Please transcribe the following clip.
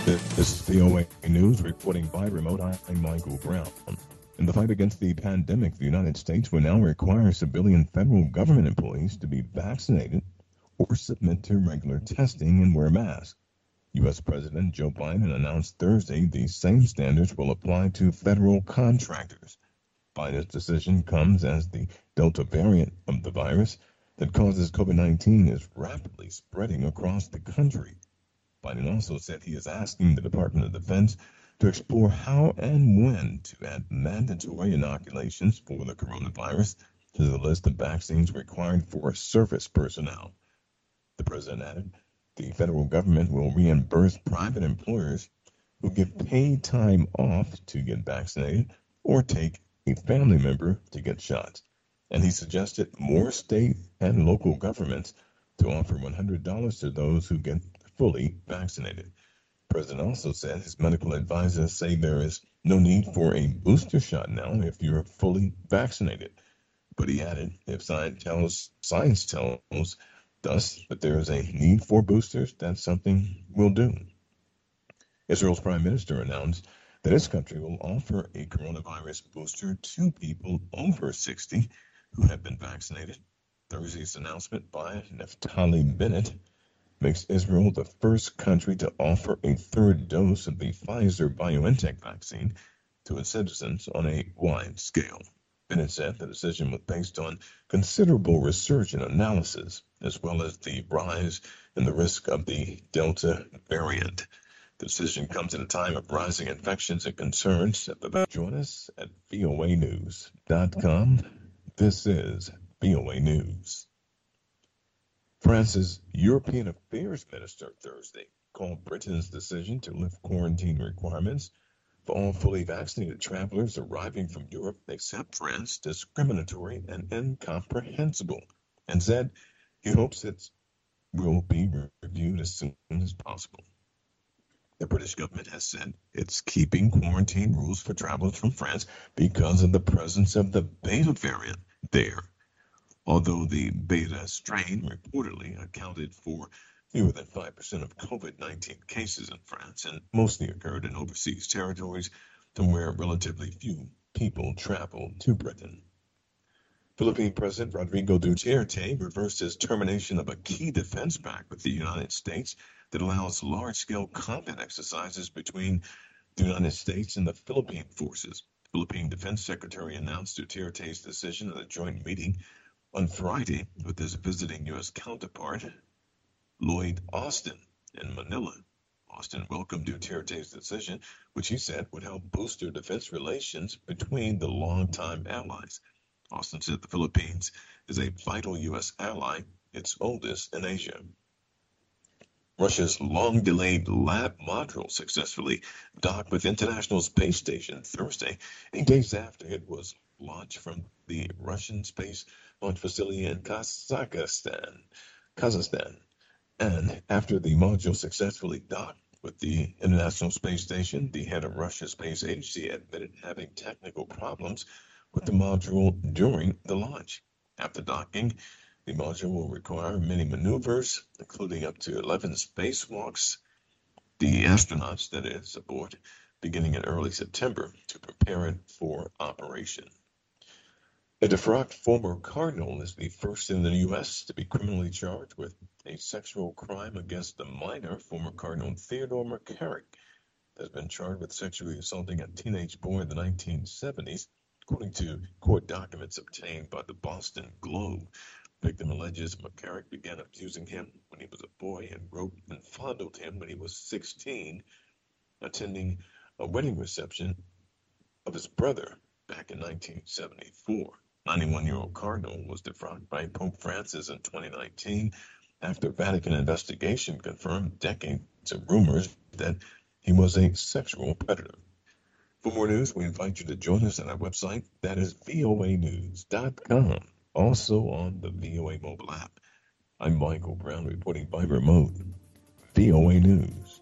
This is VOA News reporting by remote. I'm Michael Brown. In the fight against the pandemic, the United States will now require civilian federal government employees to be vaccinated or submit to regular testing and wear masks. U.S. President Joe Biden announced Thursday these same standards will apply to federal contractors. Biden's decision comes as the Delta variant of the virus that causes COVID-19 is rapidly spreading across the country. Biden also said he is asking the Department of Defense to explore how and when to add mandatory inoculations for the coronavirus to the list of vaccines required for service personnel. The president added, the federal government will reimburse private employers who give paid time off to get vaccinated or take a family member to get shots. And he suggested more state and local governments to offer $100 to those who get fully vaccinated. The president also said his medical advisors say there is no need for a booster shot now if you're fully vaccinated. But he added, if science tells us that there is a need for boosters, that's something we'll do. Israel's prime minister announced that his country will offer a coronavirus booster to people over 60 who have been vaccinated. Thursday's announcement by Naftali Bennett makes Israel the first country to offer a third dose of the Pfizer-BioNTech vaccine to its citizens on a wide scale. Bennett said the decision was based on considerable research and analysis, as well as the rise in the risk of the Delta variant. The decision comes at a time of rising infections and concerns. Join us at voanews.com. This is VOA News. France's European Affairs Minister Thursday called Britain's decision to lift quarantine requirements for all fully vaccinated travelers arriving from Europe except France discriminatory and incomprehensible, and said he hopes it will be reviewed as soon as possible. The British government has said it's keeping quarantine rules for travelers from France because of the presence of the Beta variant there. Although the Beta strain reportedly accounted for fewer than 5% of COVID-19 cases in France and mostly occurred in overseas territories from where relatively few people travel to Britain. Philippine President Rodrigo Duterte reversed his termination of a key defense pact with the United States that allows large-scale combat exercises between the United States and the Philippine forces. Philippine Defense Secretary announced Duterte's decision at a joint meeting on Friday with his visiting U.S. counterpart, Lloyd Austin, in Manila. Austin welcomed Duterte's decision, which he said would help boost defense relations between the longtime allies. Austin said the Philippines is a vital U.S. ally, its oldest in Asia. Russia's long-delayed lab module successfully docked with International Space Station Thursday, 8 days after it was launched from the Russian Space Launch Facility in Kazakhstan. And after the module successfully docked with the International Space Station, the head of Russia's space agency admitted having technical problems with the module during the launch. After docking, the module will require many maneuvers, including up to 11 spacewalks. The astronauts, that is, aboard, beginning in early September to prepare it for operation. A defrocked former cardinal is the first in the U.S. to be criminally charged with a sexual crime against a minor. Former Cardinal Theodore McCarrick has been charged with sexually assaulting a teenage boy in the 1970s, according to court documents obtained by the Boston Globe. The victim alleges McCarrick began abusing him when he was a boy and groped and fondled him when he was 16, attending a wedding reception of his brother back in 1974. 91-year-old cardinal was defrocked by Pope Francis in 2019 after Vatican investigation confirmed decades of rumors that he was a sexual predator. For more news, we invite you to join us at our website, that is voanews.com, also on the VOA mobile app. I'm Michael Brown reporting by remote, VOA News.